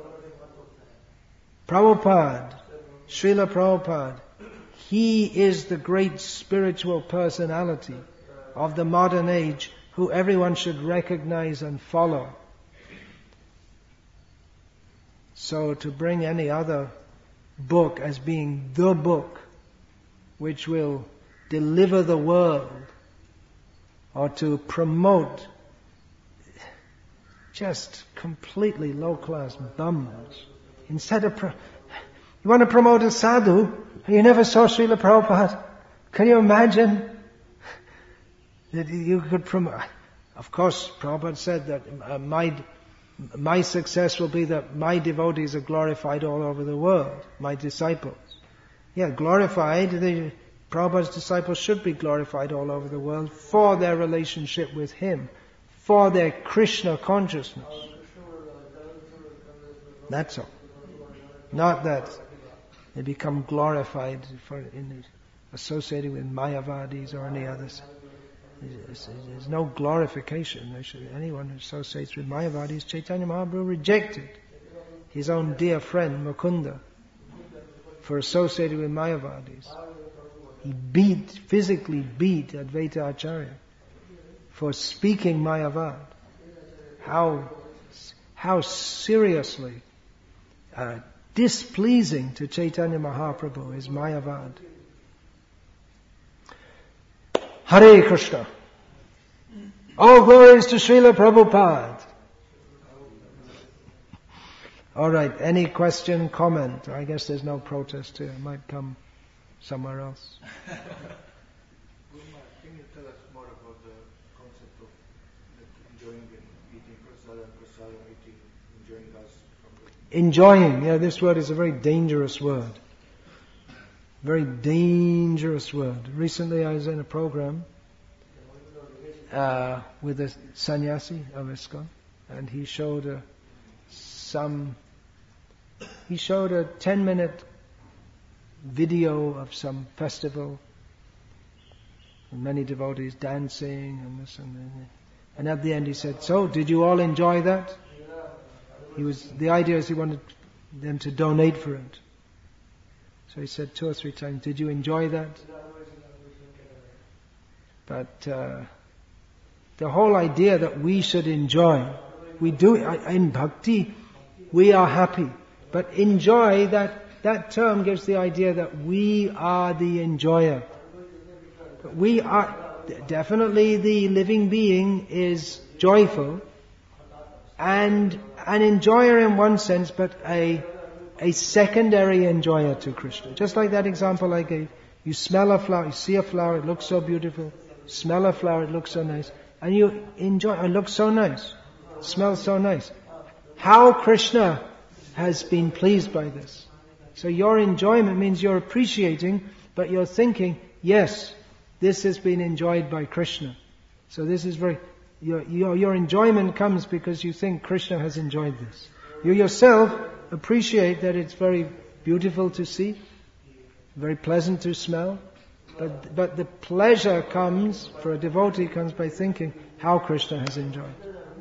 Speaker 1: Prabhupada, Srila Prabhupada, he is the great spiritual personality of the modern age who everyone should recognize and follow. So to bring any other book as being the book which will deliver the world or to promote just completely low-class bums. Instead of, pro- you want to promote a sadhu, you never saw Srila Prabhupada. Can you imagine that you could promote? Of course, Prabhupada said that uh, my my success will be that my devotees are glorified all over the world, my disciples. Yeah, glorified. The Prabhupada's disciples should be glorified all over the world for their relationship with him, for their Krishna consciousness. That's all. Not that they become glorified for in associated with Mayavadis or any others. There's, there's no glorification. Should, anyone who associates with Mayavadis, Chaitanya Mahaprabhu rejected his own dear friend Mukunda. for associating with Mayavadis. He beat, physically beat Advaita Acharya for speaking Mayavad. How, how seriously uh, displeasing to Chaitanya Mahaprabhu is Mayavad. Hare Krishna. All glories to Srila Prabhupada. Alright, any question, comment? I guess there's no protest here. It might come somewhere else.
Speaker 3: Can you tell us more about the concept of enjoying and eating prasada, prasada eating, enjoying us from the...
Speaker 1: Enjoying, yeah, this word is a very dangerous word. Very dangerous word. Recently I was in a program uh, with a sannyasi of ISKCON, and he showed a, some, he showed a ten minute video of some festival, and many devotees dancing and this and that. And at the end he said, "So, did you all enjoy that?" He was, the idea is he wanted them to donate for it. So he said two or three times, "Did you enjoy that?" But uh, the whole idea that we should enjoy, we do in bhakti, we are happy. But enjoy, that that term gives the idea that we are the enjoyer. We are definitely, the living being is joyful and an enjoyer in one sense, but a a secondary enjoyer to Krishna. Just like that example I gave. You smell a flower, you see a flower, it looks so beautiful. Smell a flower, it looks so nice. And you enjoy, it looks so nice. Smells so nice. How Krishna has been pleased by this. So your enjoyment means you're appreciating, but you're thinking, yes, this has been enjoyed by Krishna. So this is very, your, your, your enjoyment comes because you think Krishna has enjoyed this. You yourself appreciate that it's very beautiful to see, very pleasant to smell, but but the pleasure comes, for a devotee, comes by thinking how Krishna has enjoyed.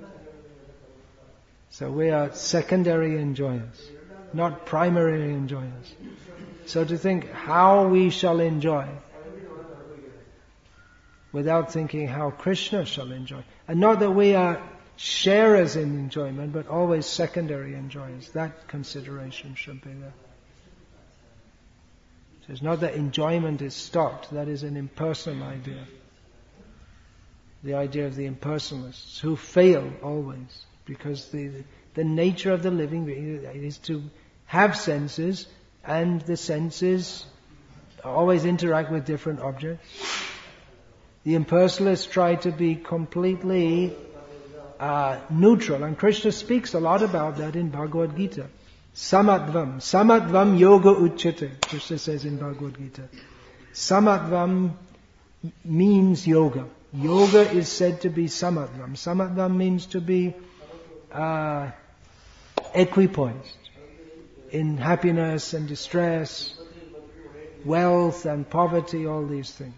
Speaker 1: So we are secondary enjoyers, not primary enjoyers. So to think how we shall enjoy, without thinking how Krishna shall enjoy. And not that we are sharers in enjoyment, but always secondary enjoyers. That consideration should be there. So it's not that enjoyment is stopped. That is an impersonal idea. The idea of the impersonalists who fail always, because the the nature of the living being is to have senses, and the senses always interact with different objects. The impersonalists try to be completely uh, neutral, and Krishna speaks a lot about that in Bhagavad Gita. Samatvam, samatvam yoga uchyate, Krishna says in Bhagavad Gita. Samatvam means yoga. Yoga is said to be samatvam. Samatvam means to be uh, equipoised in happiness and distress, wealth and poverty, all these things.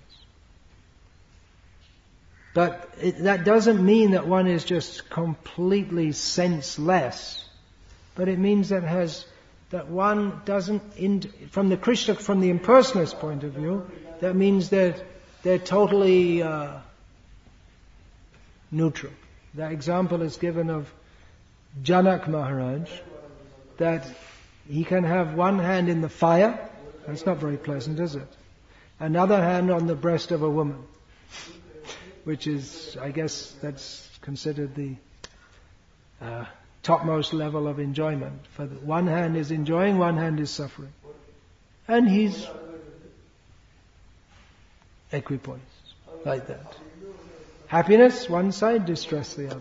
Speaker 1: But it, that doesn't mean that one is just completely senseless. But it means that has that one doesn't, in, from the Krishna, from the impersonalist point of view, that means that they're totally uh, neutral. That example is given of Janak Maharaj, that he can have one hand in the fire. That's not very pleasant, is it? Another hand on the breast of a woman, which is, I guess, that's considered the uh, topmost level of enjoyment. For the, one hand is enjoying, one hand is suffering. And he's equipoised, like that. Happiness, one side, distress, the other.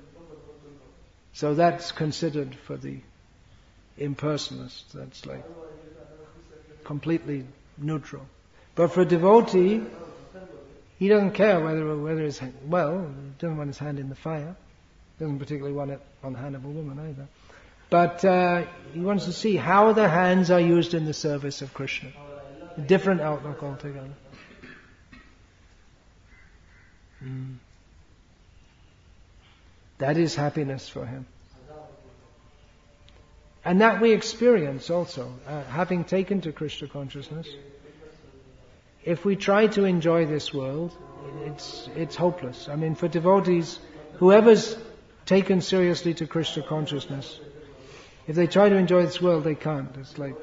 Speaker 1: So that's considered for the impersonalist. That's like completely neutral. But for a devotee, he doesn't care whether whether his well, he doesn't want his hand in the fire. Doesn't particularly want it on the hand of a woman either. But uh, he wants to see how the hands are used in the service of Krishna. A different outlook altogether. Mm. That is happiness for him. And that we experience also, uh, having taken to Krishna consciousness. If we try to enjoy this world, it's it's hopeless. I mean, for devotees, whoever's taken seriously to Krishna consciousness, if they try to enjoy this world, they can't. It's like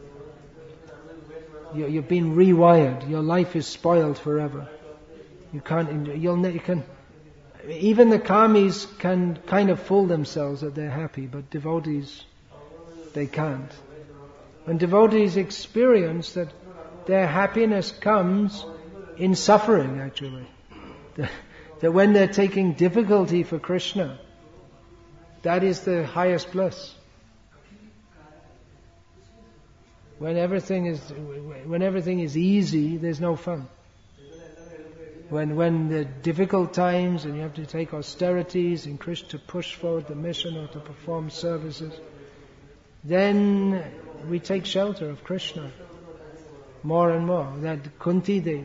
Speaker 1: you, you've been rewired. Your life is spoiled forever. You can't enjoy. You'll you can. Even the karmis can kind of fool themselves that they're happy, but devotees, they can't. When devotees experience that their happiness comes in suffering, actually. That, that when they're taking difficulty for Krishna, that is the highest bliss. When everything is when everything is easy, there's no fun. When when the difficult times and you have to take austerities in Krishna to push forward the mission or to perform services, then we take shelter of Krishna more and more. That Kunti Devi,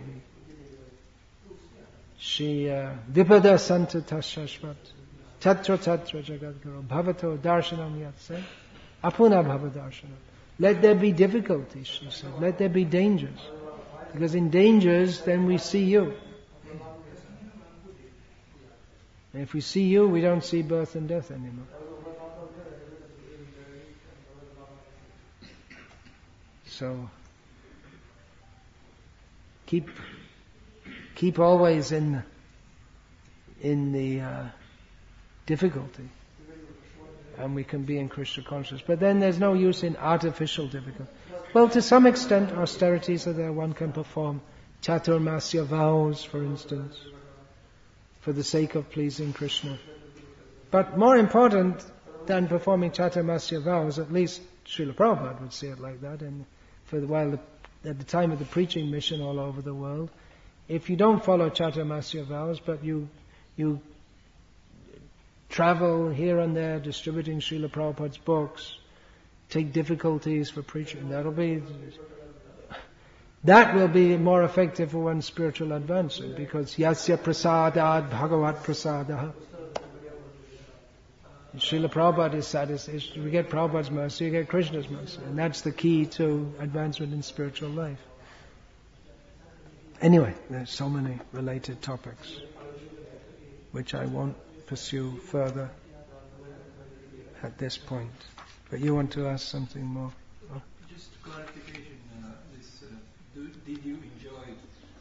Speaker 1: she uh, Vipada Santa Tashashvat Tatra Tatra Jagadguru Bhavato Darshanam Yatse Apuna Bhava Darshanam. Let there be difficulties, she said. Let there be dangers. Because in dangers, then we see you. And if we see you, we don't see birth and death anymore. So, keep keep always in in the uh, difficulty, and we can be in Krishna conscious. But then there's no use in artificial difficulty. Well, to some extent, austerities are there. One can perform chaturmasya vows, for instance, for the sake of pleasing Krishna. But more important than performing chaturmasya vows, at least Srila Prabhupada would see it like that, and for the while the, at the time of the preaching mission all over the world, if you don't follow chaturmasya vows, but you you travel here and there distributing Srila Prabhupada's books, take difficulties for preaching, that'll be that will be more effective for one's spiritual advancement, because yasya prasadad bhagavat prasadaha. Srila Prabhupada is satisfied. We get Prabhupada's mercy, you get Krishna's mercy. And that's the key to advancement in spiritual life. Anyway, there's so many related topics, which I won't pursue further at this point. But you want to ask something more? Oh.
Speaker 3: Just clarification, uh, this, uh, do, did you enjoy it?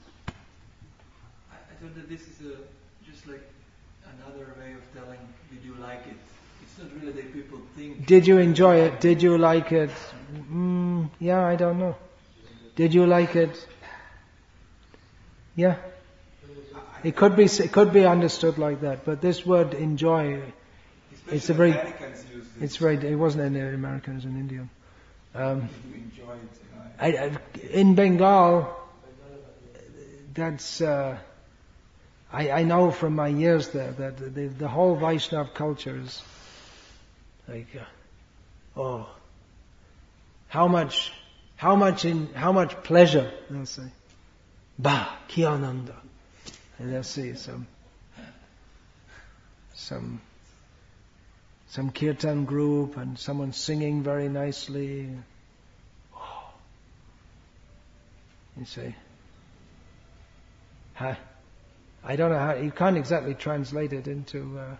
Speaker 3: I, I thought that this is a, just like another way of telling, did you like it? It's not really that people think...
Speaker 1: Did you enjoy it? Did you like it? Mm, yeah, I don't know. Did you like it? Yeah. It could be it could be understood like that, but this word enjoy,
Speaker 3: Especially
Speaker 1: it's a very,
Speaker 3: Americans use this.
Speaker 1: it's very, it wasn't any American, it was an Indian. Um,
Speaker 3: Did you enjoy it?
Speaker 1: I, I, in Bengal, that's, uh, I, I know from my years there that the, the whole Vaishnav culture is like, uh, oh, how much, how much in, how much pleasure, they'll say. Ba, ki ananda. And they'll see some, some, some kirtan group and someone singing very nicely. Oh. You say, huh? I don't know how, you can't exactly translate it into uh,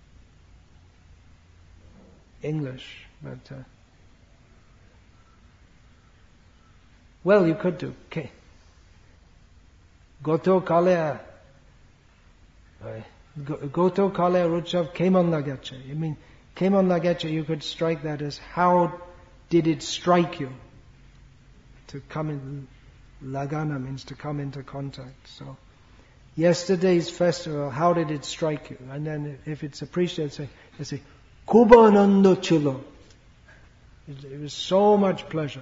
Speaker 1: English, but uh, well, you could do. Okay. Goto kale, goto kale ruchav kemon lagache. I mean, kemon lagache, you could strike that as how did it strike you? To come in, lagana means to come into contact. So, yesterday's festival, how did it strike you? And then if it's appreciated, say, they say, Kubananda chilo. It was so much pleasure.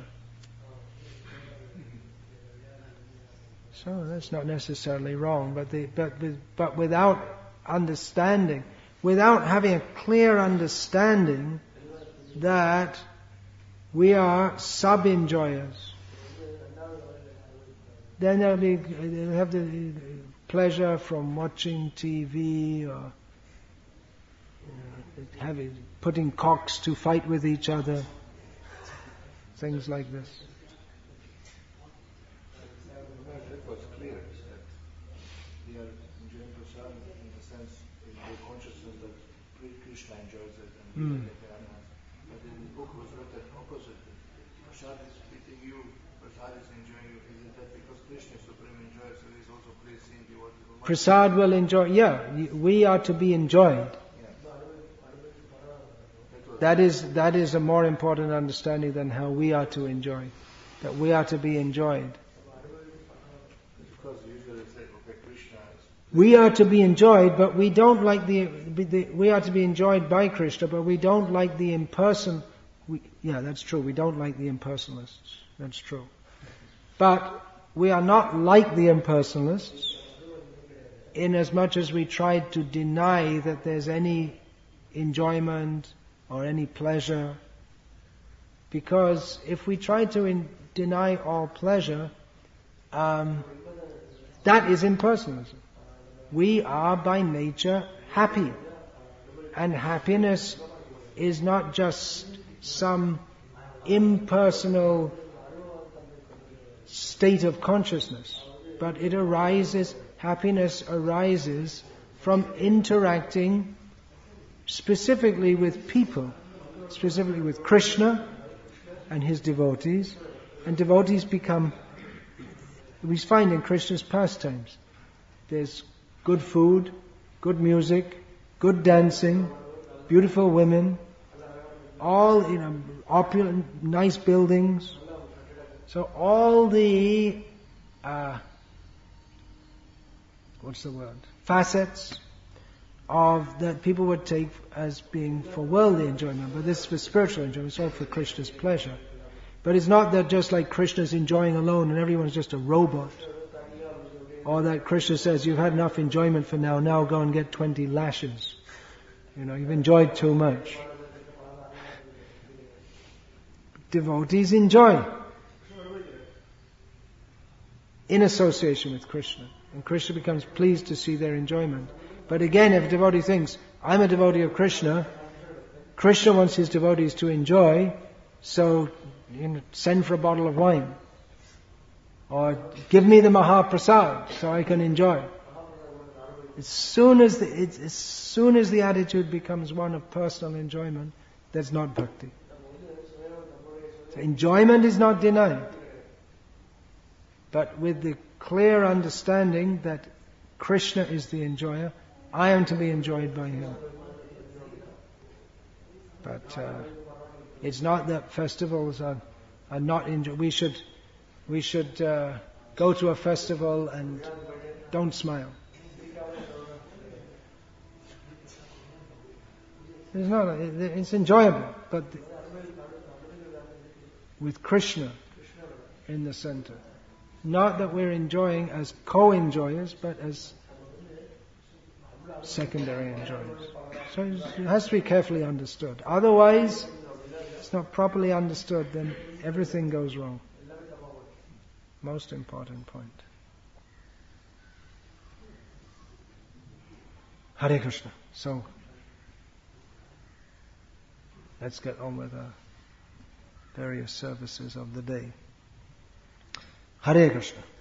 Speaker 1: So that's not necessarily wrong, but the, but but without understanding, without having a clear understanding that we are sub-enjoyers, then there'll be they'll have the pleasure from watching T V or you know, having, putting cocks to fight with each other, things like this.
Speaker 4: That was clear that we are enjoying prasad in the sense in the consciousness that Krishna enjoys it and we
Speaker 1: Mm.
Speaker 4: are like animals. But in the book was written opposite. Prasad is eating you, prasad is enjoying you. Is it that because Krishna is supreme enjoyer, so he is also placing the what?
Speaker 1: Prasad will enjoy, yeah, we are to be enjoyed. That is, that is a more important understanding than how we are to enjoy. That we are to be enjoyed.
Speaker 4: Because usually it's like, okay, Krishna is...
Speaker 1: We are to be enjoyed, but we don't like the, the we are to be enjoyed by Krishna, but we don't like the impersonal, we, yeah, that's true, we don't like the impersonalists. That's true. But we are not like the impersonalists in as much as we try to deny that there's any enjoyment or any pleasure. Because if we try to in, deny all pleasure, um, that is impersonalism. We are by nature happy. And happiness is not just some impersonal state of consciousness, but it arises, happiness arises from interacting specifically with people, specifically with Krishna and his devotees. And devotees become, we find in Krishna's pastimes, there's good food, good music, good dancing, beautiful women, all in you know, opulent, nice buildings. So all the, uh, what's the word, facets of that people would take as being for worldly enjoyment, but this is for spiritual enjoyment, it's all for Krishna's pleasure. But it's not that just like Krishna's enjoying alone and everyone's just a robot. Or that Krishna says, you've had enough enjoyment for now, now go and get twenty lashes. You know, you've enjoyed too much. Devotees enjoy in association with Krishna. And Krishna becomes pleased to see their enjoyment. But again, if a devotee thinks, I'm a devotee of Krishna, Krishna wants his devotees to enjoy, so you know, send for a bottle of wine. Or give me the Mahaprasad so I can enjoy. As soon as the, it's, as soon as the attitude becomes one of personal enjoyment, that's not bhakti. So enjoyment is not denied. But with the clear understanding that Krishna is the enjoyer, I am to be enjoyed by him. But uh, it's not that festivals are, are not enjoyed. We should, we should uh, go to a festival and don't smile. It's not. It's enjoyable, but with Krishna in the center. Not that we're enjoying as co-enjoyers, but as secondary enjoyers. So it has to be carefully understood. Otherwise, it's not properly understood, then everything goes wrong. Most important point. Hare Krishna. So, let's get on with our various services of the day. Hare Krishna.